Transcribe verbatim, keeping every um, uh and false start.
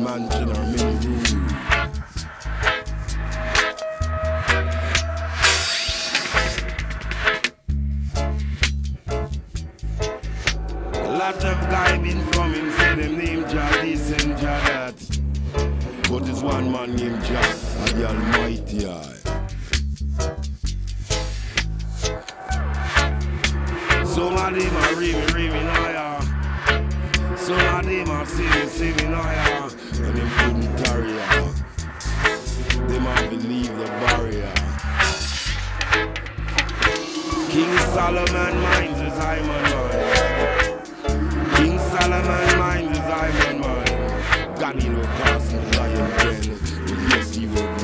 mansion or mini room. A lot of guys been coming, say them name Jah this and Jah that. But it's one man named Jah, the Almighty Eye. Some of them are raving, raving, oh yeah. Some of them are singing, singing, oh yeah. And them couldn't tarry, yeah. Them have to leave the barrier. King Solomon minds his Iron Man. King Solomon minds his Iron Man. Ganilo cast me lion den, but yes he will